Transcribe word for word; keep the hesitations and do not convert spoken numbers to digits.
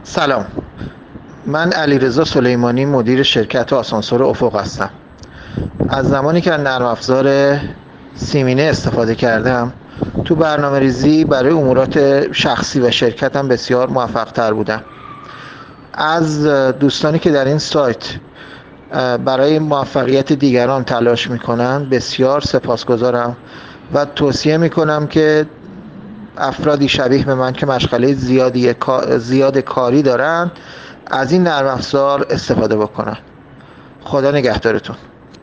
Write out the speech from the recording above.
سلام. من علیرضا سلیمانی، مدیر شرکت آسانسور افق هستم. از زمانی که از نرم افزار سیمینه استفاده کردم تو برنامه ریزی برای امورات شخصی و شرکتم بسیار موفق تر بودم. از دوستانی که در این سایت برای موفقیت دیگران تلاش میکنن بسیار سپاسگزارم و توصیه میکنم که افرادی شبیه به من که مشغله زیادی زیاد کاری دارن از این نرم افزار استفاده بکنن. خدا نگهدارتون.